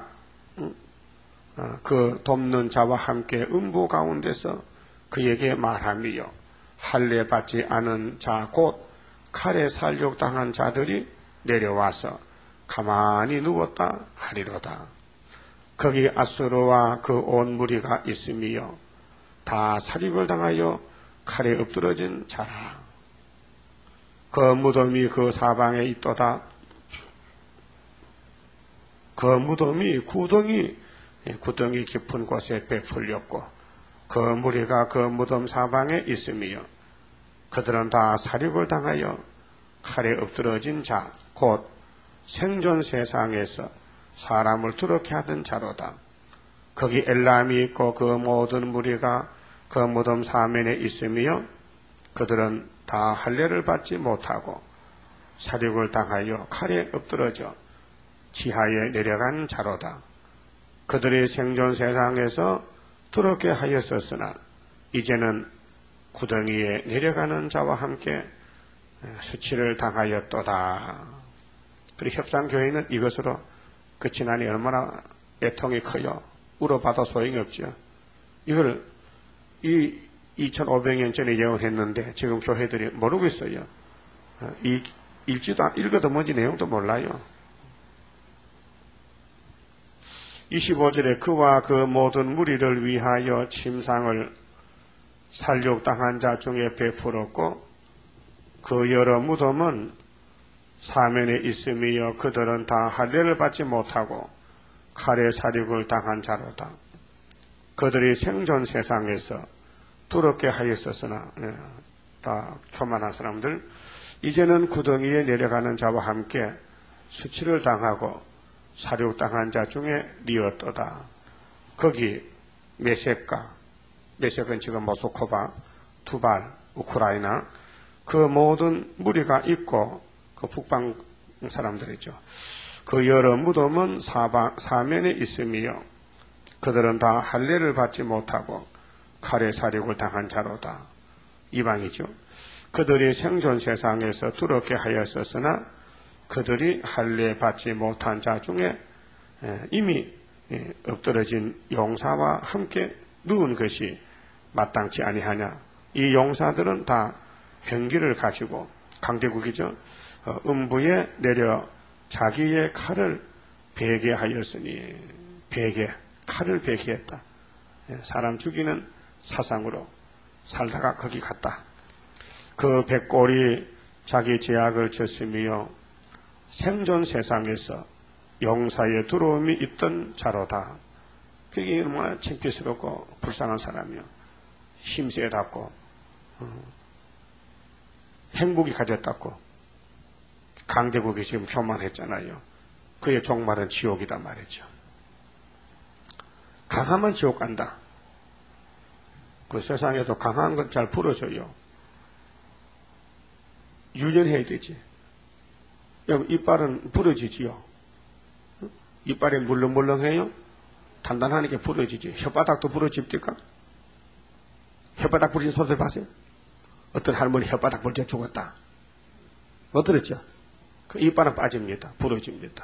그 돕는 자와 함께 음부 가운데서 그에게 말하미요 할례 받지 않은 자 곧 칼에 살육당한 자들이 내려와서 가만히 누웠다 하리로다. 거기 아수르와 그 온 무리가 있으며 다 살육을 당하여 칼에 엎드러진 자라. 그 무덤이 그 사방에 있도다. 그 무덤이 구덩이 깊은 곳에 베풀렸고 그 무리가 그 무덤 사방에 있으며 그들은 다 살육을 당하여 칼에 엎드러진 자 곧 생존 세상에서 사람을 두렵게 하던 자로다. 거기 엘람이 있고 그 모든 무리가 그 무덤 사면에 있으며 그들은 다 할례를 받지 못하고 살육을 당하여 칼에 엎드러져 지하에 내려간 자로다. 그들이 생존 세상에서 두렵게 하였었으나 이제는 구덩이에 내려가는 자와 함께 수치를 당하였도다. 그리고 협상교회는 이것으로 그 지난이 얼마나 애통이 커요. 울어봐도 소용이 없죠. 이걸 2500년 전에 예언했는데 지금 교회들이 모르고 있어요. 읽어도 뭔지 내용도 몰라요. 25절에 그와 그 모든 무리를 위하여 침상을 살육당한 자 중에 베풀었고 그 여러 무덤은 사면에 있으며 그들은 다 할례를 받지 못하고 칼에 살육을 당한 자로다. 그들이 생존 세상에서 두렵게 하였었으나 다 교만한 사람들 이제는 구덩이에 내려가는 자와 함께 수치를 당하고 살육당한 자 중에 리었도다. 거기 메섹은 지금 모스코바, 투발, 우크라이나 그 모든 무리가 있고 그 북방 사람들이죠. 그 여러 무덤은 사면에 있으며 그들은 다 할례를 받지 못하고 칼에 살육을 당한 자로다. 이방이죠. 그들이 생존 세상에서 두렵게 하였었으나 그들이 할례 받지 못한 자 중에 이미 엎드러진 용사와 함께 누운 것이 마땅치 아니하냐. 이 용사들은 다 병기를 가지고 강대국이죠. 음부에 내려 자기의 칼을 배개하였으니 칼을 배개했다. 사람 죽이는 사상으로 살다가 거기 갔다. 그 백골이 자기 죄악을 졌으며 생존 세상에서 용사의 두려움이 있던 자로다. 그게 정말 창피스럽고 불쌍한 사람이요. 힘세답고 행복이 가졌다고 강대국이 지금 교만했잖아요. 그의 종말은 지옥이다 말이죠. 강하면 지옥 간다. 그 세상에도 강한 건 잘 부러져요. 유연해야 되지. 여러분 이빨은 부러지지요. 이빨이 물렁물렁해요. 단단하니까 부러지지. 혓바닥도 부러집니까? 혓바닥 부러진 소리를 봤어요? 어떤 할머니 혓바닥 부러져 죽었다. 못 들었죠? 그 이빨은 빠집니다. 부러집니다.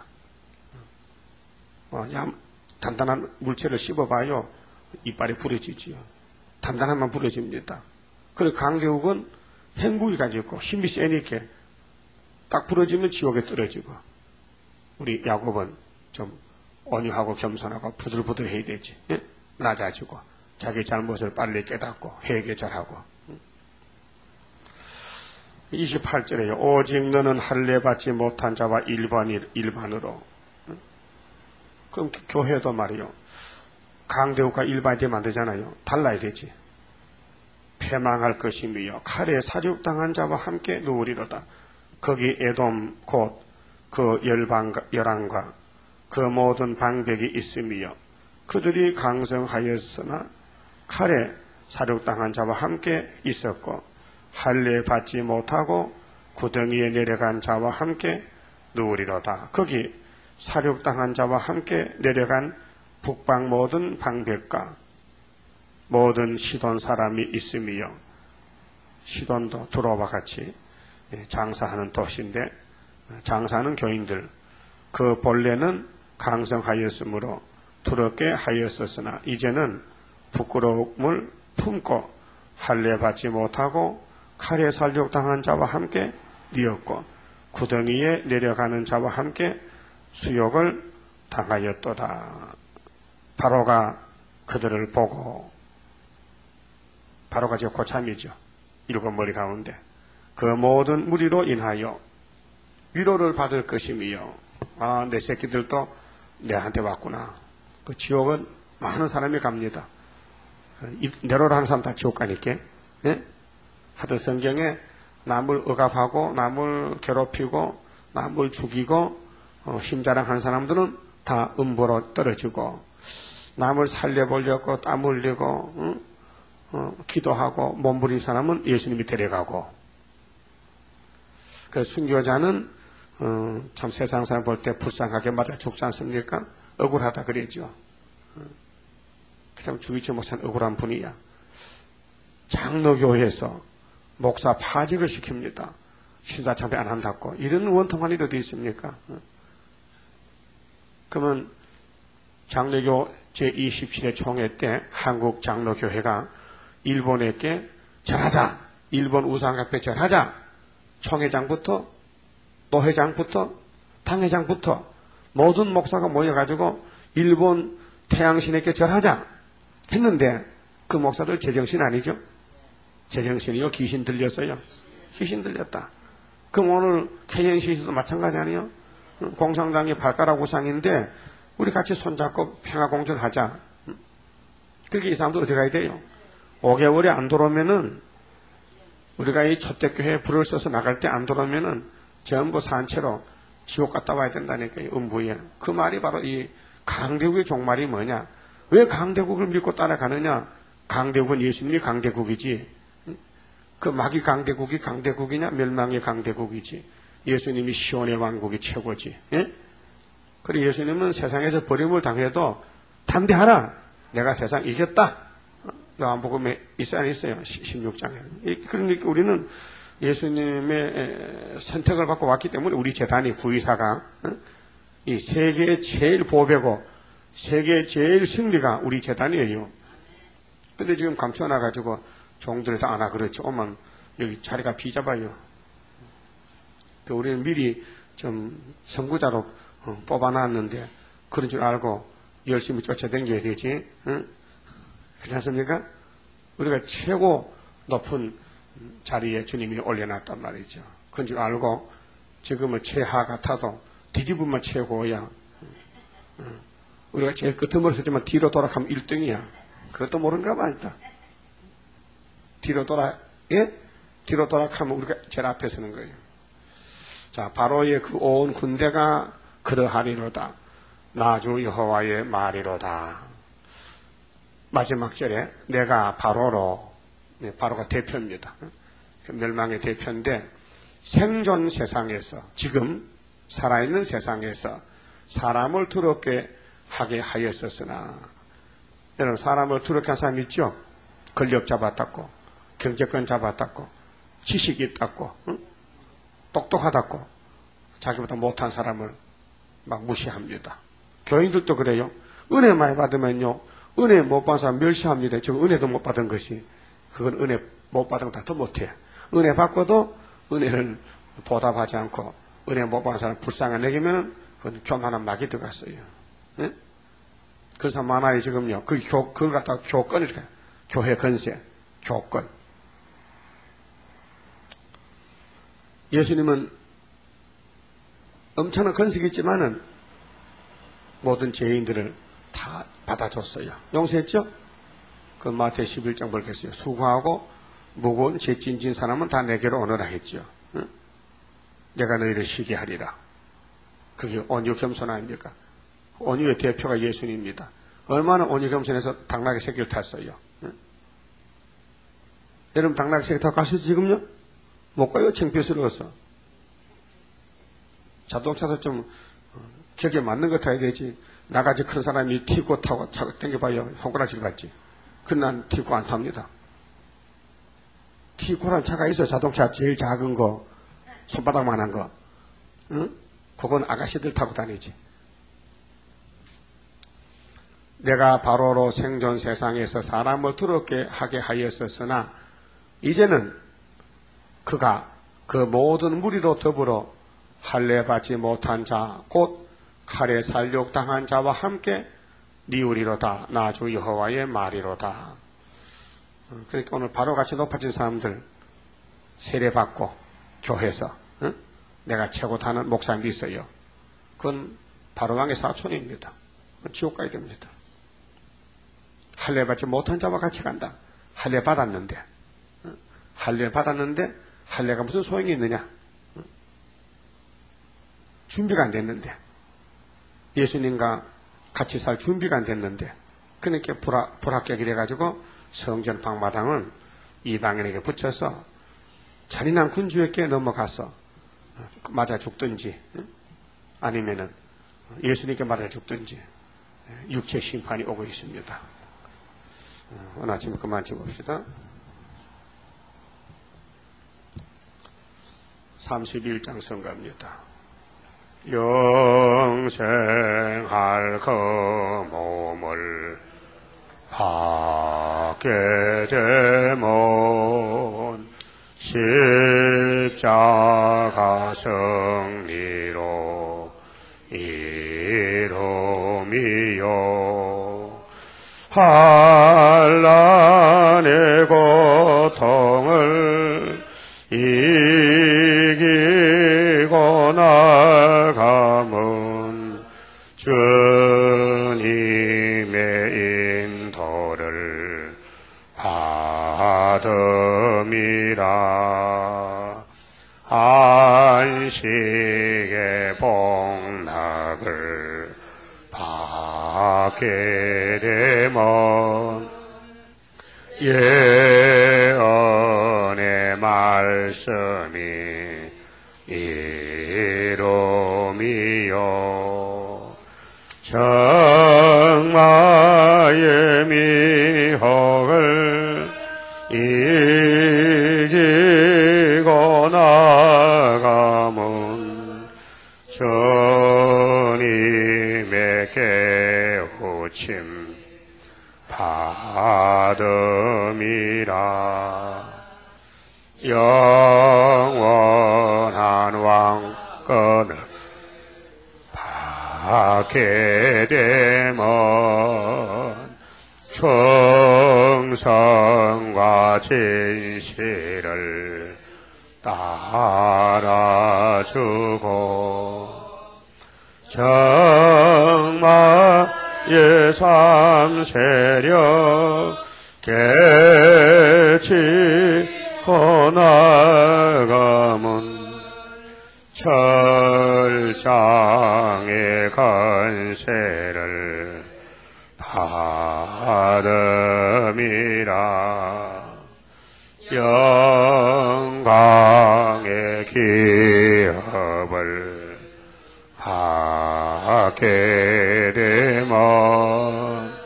단단한 물체를 씹어봐요. 이빨이 부러지지요. 단단하면 부러집니다. 그리고 강대국은 행국이 가지고 힘이 세니까 딱 부러지면 지옥에 떨어지고 우리 야곱은 좀 온유하고 겸손하고 부들부들해야 되지. 예? 낮아지고 자기 잘못을 빨리 깨닫고 회개 잘하고 28절에요. 오직 너는 할례 받지 못한 자와 일반으로. 그럼 교회도 말이요. 강대국과 일반이 만들잖아요. 달라야 되지. 패망할 것이며 칼에 사륙당한 자와 함께 누우리로다. 거기 에돔 곧 그 열왕과 그 모든 방백이 있으며 그들이 강성하였으나 칼에 사륙당한 자와 함께 있었고 할례 받지 못하고 구덩이에 내려간 자와 함께 누우리로다. 거기 사륙당한 자와 함께 내려간 북방 모든 방백과 모든 시돈 사람이 있으며, 시돈도 두로와 같이 장사하는 도시인데 장사하는 교인들, 그 본래는 강성하였으므로 두렵게 하였었으나 이제는 부끄러움을 품고 할례 받지 못하고 칼에 살육당한 자와 함께 뉘었고 구덩이에 내려가는 자와 함께 수욕을 당하였도다. 바로가 그들을 보고, 바로가 저 고참이죠. 일곱 머리 가운데 그 모든 무리로 인하여 위로를 받을 것이며, 아, 내 새끼들도 내한테 왔구나. 그 지옥은 많은 사람이 갑니다. 내로라 하는 사람 다 지옥 가니까. 예? 하도 성경에 남을 억압하고 남을 괴롭히고 남을 죽이고 힘자랑하는 사람들은 다 음보로 떨어지고, 남을 살려보려고 땀 흘리고 기도하고 몸부린 사람은 예수님이 데려가고, 그 순교자는 참 세상 사람 볼 때 불쌍하게 맞아 죽지 않습니까? 억울하다 그러죠. 그냥 주의치 못한 억울한 분이야. 장로교회에서 목사 파직을 시킵니다. 신사참배 안 한다고. 이런 원통한 일이 어디 있습니까? 그러면 장로교 제27회 총회 때 한국 장로교회가 일본에게 절하자. 일본 우상 앞에 절하자. 총회장부터 노회장부터 당회장부터 모든 목사가 모여가지고 일본 태양신에게 절하자 했는데 그 목사들 제정신 아니죠? 제정신이요? 귀신 들렸어요? 귀신 들렸다. 그럼 오늘 KNC에서도 마찬가지 아니에요? 공산당이 발가락 우상인데 우리 같이 손잡고 평화공존하자. 그게 이 사람도 어디 가야 돼요? 5개월에 안 돌아오면은, 우리가 이 첫대교회에 불을 써서 나갈 때 안 돌아오면은 전부 산채로 지옥 갔다 와야 된다니까요. 음부에. 그 말이 바로 이 강대국의 종말이 뭐냐? 왜 강대국을 믿고 따라가느냐? 강대국은 예수님이 강대국이지. 그 마귀 강대국이 강대국이냐? 멸망의 강대국이지. 예수님이 시온의 왕국이 최고지. 예? 그리고 예수님은 세상에서 버림을 당해도 담대하라. 내가 세상 이겼다. 요한복음에 있어야 안 있어요? 16장에. 그러니까 우리는 예수님의 선택을 받고 왔기 때문에 우리 재단이 구의사가 이 세계의 제일 보배고 세계의 제일 승리가 우리 재단이에요. 근데 지금 감춰놔가지고 종들이 다 안 와 그렇죠. 오면 여기 자리가 비잡아요. 우리는 미리 좀 선구자로 뽑아놨는데 그런 줄 알고 열심히 쫓아다녀야 되지. 응? 그렇지 않습니까? 우리가 최고 높은 자리에 주님이 올려놨단 말이죠. 그런 줄 알고 지금은 최하 같아도 뒤집으면 최고야. 우리가 제일 끝에 머리서지만 뒤로 돌아가면 1등이야. 그것도 모른가 봐. 있다. 뒤로 돌아가면 우리가 제일 앞에 서는 거예요. 자, 바로의 그 온 군대가 그러하리로다. 나주 여호와의 말이로다. 마지막 절에 내가 바로로, 바로가 대표입니다. 멸망의 대표인데 생존 세상에서, 지금 살아있는 세상에서 사람을 두렵게 하게 하였었으나, 여러분 사람을 두렵게 한 사람 있죠? 권력 잡았다고, 경제권 잡았다고, 지식이 있다고, 응? 똑똑하다고 자기보다 못한 사람을 막 무시합니다. 교인들도 그래요. 은혜 많이 받으면요, 은혜 못 받은 사람 멸시합니다. 저거 은혜도 못 받은 것이, 그건 은혜 못 받은 것보다 더 못해. 은혜 받고도 은혜를 보답하지 않고 은혜 못 받은 사람 불쌍한 내기면 그건 교만한 막이 들어갔어요. 네? 그래서 많아요 지금요. 그걸 갖다가 교권을, 교회 건세, 교권. 예수님은 엄청난 건색이 있지만은 모든 죄인들을 다 다 받아줬어요. 용서했죠? 그 마태 11장 보겠어요. 수고하고 무거운 죄 찐진 사람은 다 내게로 오너라 했죠. 응? 내가 너희를 쉬게 하리라. 그게 온유 겸손 아닙니까? 온유의 대표가 예수님입니다. 얼마나 온유 겸손해서 당나귀 새끼를 탔어요. 응? 여러분 당나귀 새끼 타고 가시죠 지금요? 못 가요. 창피스러워서. 자동차도 좀 격에 맞는 거 타야 되지. 나같이 큰 사람이 티고 타고 차고 당겨봐요. 손가락질 같지. 그난 티고 안 탑니다. 티고란 차가 있어. 자동차 제일 작은 거, 손바닥만한 거. 응? 그건 아가씨들 타고 다니지. 내가 바로로 생존 세상에서 사람을 더럽게 하게 하였었으나 이제는 그가 그 모든 무리로 더불어 할례 받지 못한 자, 곧 칼에 살육당한 자와 함께 니우리로다. 나 주 여호와의 말이로다. 그러니까 오늘 바로같이 높아진 사람들 세례받고 교회에서 응? 내가 최고다는 목사님이 있어요. 그건 바로왕의 사촌입니다. 지옥 가야 됩니다. 할례 받지 못한 자와 같이 간다. 할례 받았는데 응? 할례 받았는데 할례가 무슨 소용이 있느냐? 응? 준비가 안 됐는데 예수님과 같이 살 준비가 안 됐는데 그러니까 불합격이 돼가지고 성전 방마당은 이방인에게 붙여서 잔인한 군주에게 넘어가서 맞아 죽든지 아니면은 예수님께 맞아 죽든지 육체 심판이 오고 있습니다. 오늘 아침에 그만 찍읍시다. 31장 선가입니다. 영생할 그 몸을 받게 되면 십자가 승리로 이루미요 환난의 고통을 이기고 나가면 주님의 인도를 받음이라. 안식의 복락을 받게 되면 예언의 말씀이 이루미요 정마의 미혹을 이기고 나가면 주님의 깨우침 받음이라. 영원한 왕권을 받게 되면 충성과 진실을 따라주고 정마의 삼세력 깨치고 나가면 철장의 건세를 받음이라. 영광의 기업을 받게 되면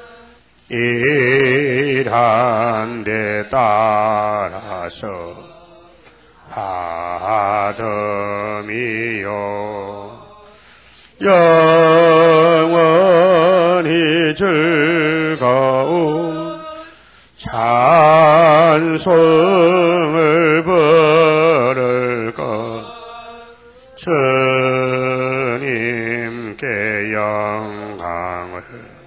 일한 데 따라서 받음이요 영원히 즐거운 찬송을 부를 것 주님께 영광을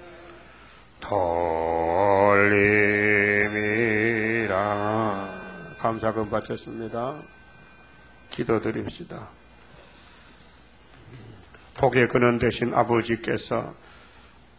돌림이라. 감사금 바쳤습니다. 기도드립시다. 복의 근원 되신 아버지께서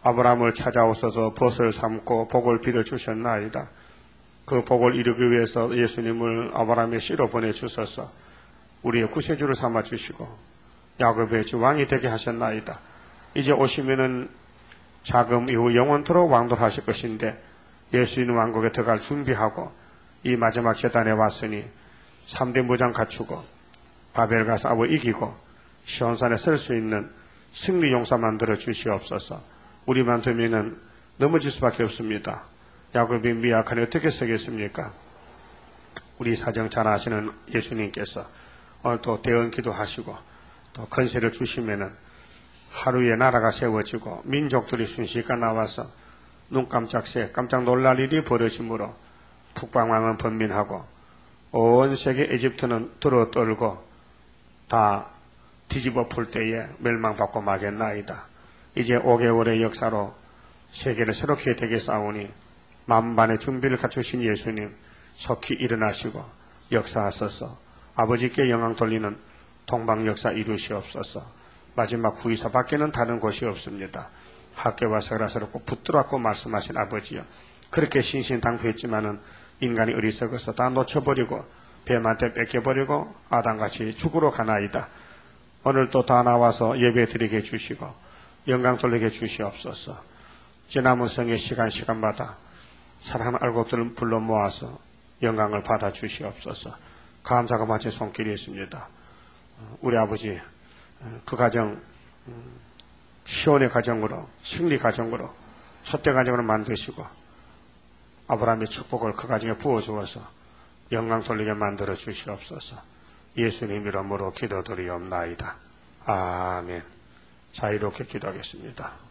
아브라함을 찾아오셔서 벗을 삼고 복을 빌어 주셨나이다. 그 복을 이루기 위해서 예수님을 아브라함의 씨로 보내주셔서 우리의 구세주를 삼아 주시고 야곱의 주 왕이 되게 하셨나이다. 이제 오시면은 자금 이후 영원토록 왕도하실 것인데 예수님 왕국에 들어갈 준비하고 이 마지막 재단에 왔으니 3대 무장 갖추고 바벨 가서 아버 이기고 시온산에 설 수 있는 승리 용사 만들어 주시옵소서. 우리만 되면은 넘어질 수밖에 없습니다. 야곱이 미약하니 어떻게 서겠습니까? 우리 사정 잘 아시는 예수님께서 오늘 또 대언 기도하시고 또 건세를 주시면은 하루에 나라가 세워지고 민족들이 순식간 나와서 눈 깜짝 놀랄 일이 벌어지므로 북방왕은 번민하고 온 세계 이집트는 들어떨고 다 뒤집어 풀 때에 멸망받고 마겠나이다. 이제 5개월의 역사로 세계를 새롭게 되게 싸우니 만반의 준비를 갖추신 예수님 속히 일어나시고 역사하소서. 아버지께 영광 돌리는 동방 역사 이루시옵소서. 마지막 구의사 밖에는 다른 곳이 없습니다. 학교와 설화스럽고 붙들었고 말씀하신 아버지여, 그렇게 신신당부했지만은 인간이 어리석어서 다 놓쳐버리고 뱀한테 뺏겨버리고 아담같이 죽으러 가나이다. 오늘도 다 나와서 예배드리게 해주시고 영광 돌리게 주시옵소서. 지남은 성의 시간마다 사랑하는 알곡들을 불러 모아서 영광을 받아 주시옵소서. 감사가 마치 손길이 있습니다. 우리 아버지 그 가정 시온의 가정으로 승리 가정으로 첫대 가정으로 만드시고 아브라함의 축복을 그 가정에 부어주어서 영광 돌리게 만들어 주시옵소서. 예수님 이름으로 기도드리옵나이다. 아멘. 자유롭게 기도하겠습니다.